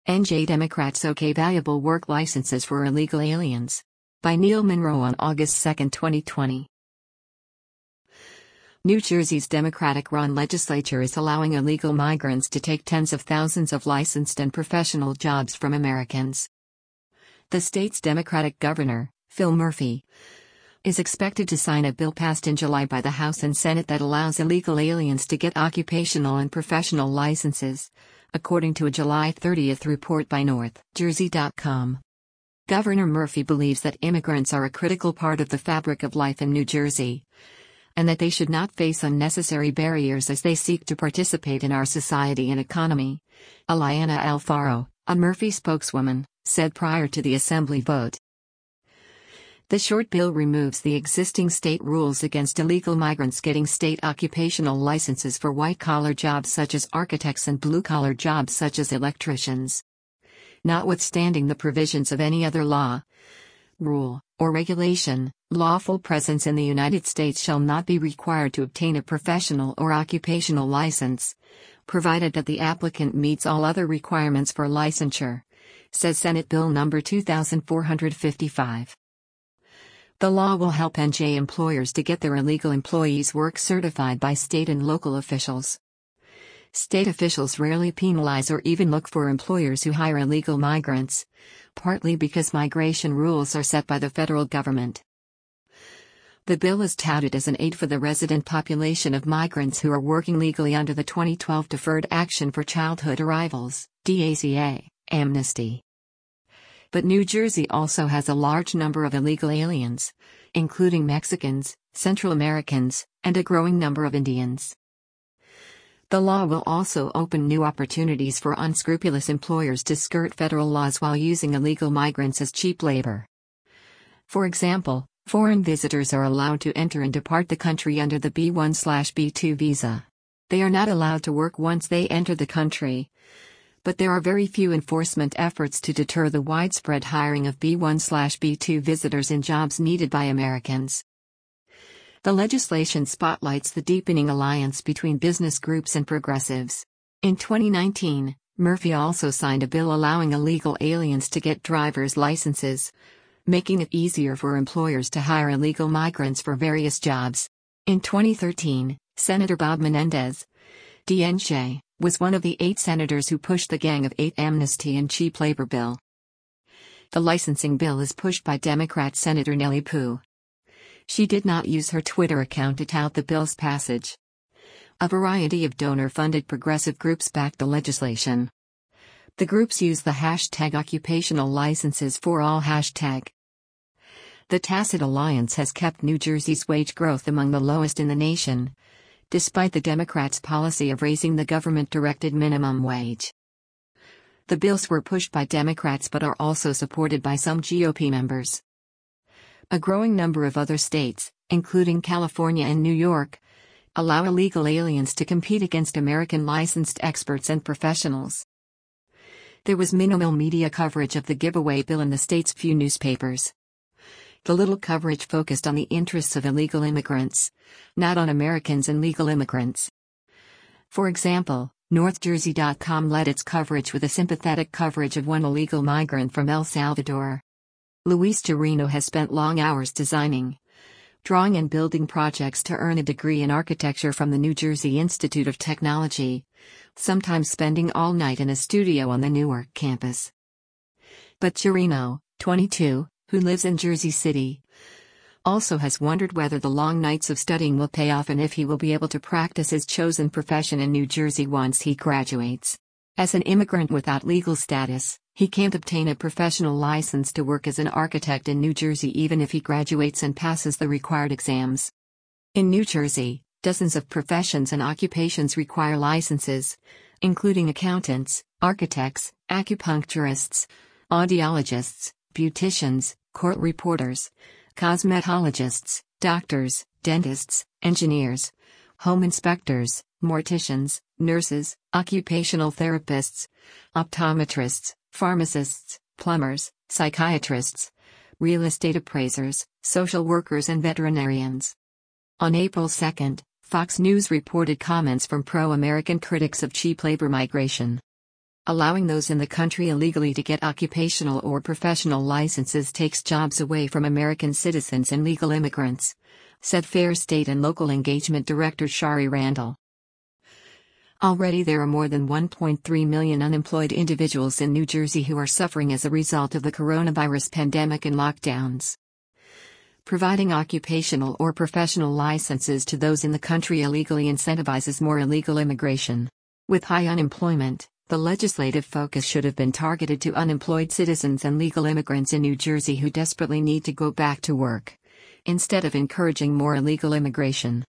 NJ Democrats OK valuable work licenses for illegal aliens. By Neil Monroe on August 2, 2020. New Jersey's Democratic-run legislature is allowing illegal migrants to take tens of thousands of licensed and professional jobs from Americans. The state's Democratic governor, Phil Murphy, is expected to sign a bill passed in July by the House and Senate that allows illegal aliens to get occupational and professional licenses, according to a July 30 report by NorthJersey.com. Governor Murphy believes that immigrants are a critical part of the fabric of life in New Jersey, and that they should not face unnecessary barriers as they seek to participate in our society and economy. Eliana Alfaro, a Murphy spokeswoman, said prior to the Assembly vote. The short bill removes the existing state rules against illegal migrants getting state occupational licenses for white-collar jobs such as architects and blue-collar jobs such as electricians. Notwithstanding the provisions of any other law, rule, or regulation, lawful presence in the United States shall not be required to obtain a professional or occupational license, provided that the applicant meets all other requirements for licensure, says Senate Bill No. 2455. The law will help NJ employers to get their illegal employees work certified by state and local officials. State officials rarely penalize or even look for employers who hire illegal migrants, partly because migration rules are set by the federal government. The bill is touted as an aid for the resident population of migrants who are working legally under the 2012 Deferred Action for Childhood Arrivals (DACA) amnesty. But New Jersey also has a large number of illegal aliens, including Mexicans, Central Americans, and a growing number of Indians. The law will also open new opportunities for unscrupulous employers to skirt federal laws while using illegal migrants as cheap labor. For example, foreign visitors are allowed to enter and depart the country under the B1/B2 visa. They are not allowed to work once they enter the country, but there are very few enforcement efforts to deter the widespread hiring of B1/B2 visitors in jobs needed by Americans. The legislation spotlights the deepening alliance between business groups and progressives. In 2019, Murphy also signed a bill allowing illegal aliens to get driver's licenses, making it easier for employers to hire illegal migrants for various jobs. In 2013, Senator Bob Menendez, DNJ, was one of the 8 senators who pushed the Gang of 8 amnesty and cheap labor bill. The licensing bill is pushed by Democrat Senator Nellie Pugh. She did not use her Twitter account to tout the bill's passage. A variety of donor-funded progressive groups backed the legislation. The groups use the hashtag occupational licenses for all hashtag. The tacit alliance has kept New Jersey's wage growth among the lowest in the nation, despite the Democrats' policy of raising the government-directed minimum wage. The bills were pushed by Democrats but are also supported by some GOP members. A growing number of other states, including California and New York, allow illegal aliens to compete against American licensed experts and professionals. There was minimal media coverage of the giveaway bill in the state's few newspapers. The little coverage focused on the interests of illegal immigrants, not on Americans and legal immigrants. For example, NorthJersey.com led its coverage with a sympathetic coverage of one illegal migrant from El Salvador. Luis Chirino has spent long hours designing, drawing and building projects to earn a degree in architecture from the New Jersey Institute of Technology, sometimes spending all night in a studio on the Newark campus. But Chirino, 22, who lives in Jersey City, also has wondered whether the long nights of studying will pay off and if he will be able to practice his chosen profession in New Jersey once he graduates. As an immigrant without legal status, he can't obtain a professional license to work as an architect in New Jersey even if he graduates and passes the required exams. In New Jersey, dozens of professions and occupations require licenses, including accountants, architects, acupuncturists, audiologists, beauticians, court reporters, cosmetologists, doctors, dentists, engineers, home inspectors, morticians, nurses, occupational therapists, optometrists, pharmacists, plumbers, psychiatrists, real estate appraisers, social workers and veterinarians. On April 2, Fox News reported comments from pro-American critics of cheap labor migration. Allowing those in the country illegally to get occupational or professional licenses takes jobs away from American citizens and legal immigrants, said FAIR State and Local Engagement Director Shari Randall. Already there are more than 1.3 million unemployed individuals in New Jersey who are suffering as a result of the coronavirus pandemic and lockdowns. Providing occupational or professional licenses to those in the country illegally incentivizes more illegal immigration. With high unemployment, the legislative focus should have been targeted to unemployed citizens and legal immigrants in New Jersey who desperately need to go back to work, instead of encouraging more illegal immigration.